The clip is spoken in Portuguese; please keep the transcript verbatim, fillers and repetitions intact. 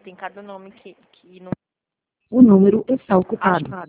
tem cada nome que, que não... O número está ocupado.